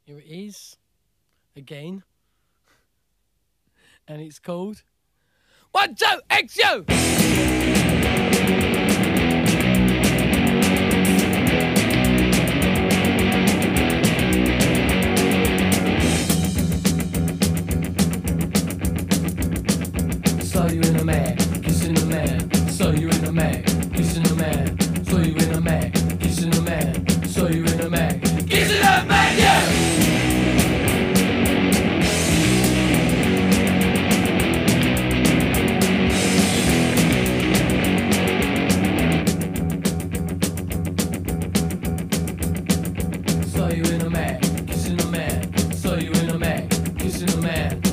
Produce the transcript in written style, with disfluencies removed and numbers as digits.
Here it is. Again. And it's called 1, 2, XU! Saw you in a mag, kissing a man. Saw you in a mag, kissing a man. Saw you in a mag, kissing a man. Saw you in a mag, kissing a man, yeah! Saw you in a mag, kissing a man. Saw you in a mag, kissing a man.